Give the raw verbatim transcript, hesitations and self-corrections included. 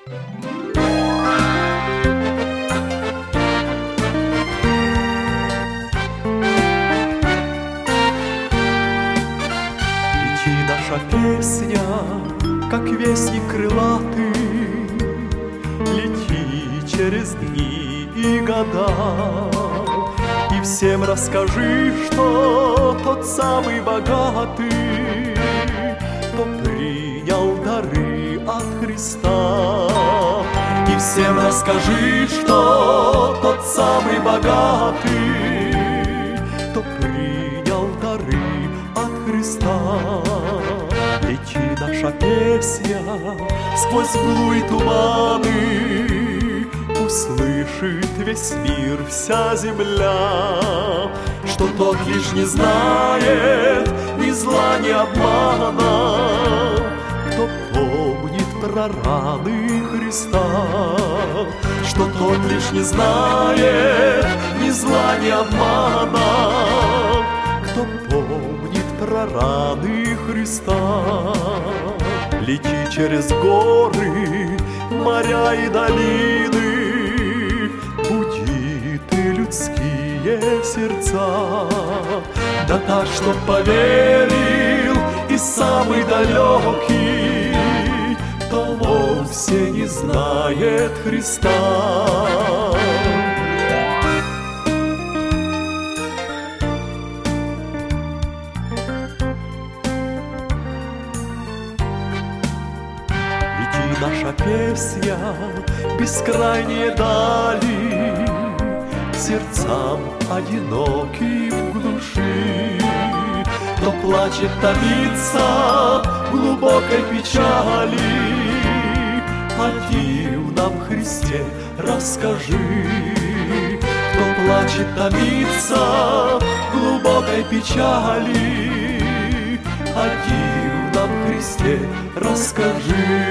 Наша песня, как вестник крылатый, лети через дни и года. И всем расскажи, что тот самый богатый, кто принял дары от Христа. И всем расскажи, что тот самый богатый, кто принял дары от Христа. Лети наша песня сквозь мглу и туманы, услышит весь мир, вся земля, что тот лишь не знает ни зла, ни обмана, кто помнит про раны Христа, что тот лишь не знает ни зла, ни обмана, кто помнит про раны Христа. Лети через горы, моря и долины, буди ты людские сердца. Да так, что поверил и самый далекий, кто вовсе не знает Христа. Наша песня бескрайние дали сердцам одиноким в глуши. Кто плачет, томится в глубокой печали, о дивном Христе расскажи. Кто плачет, томится в глубокой печали, о дивном Христе расскажи.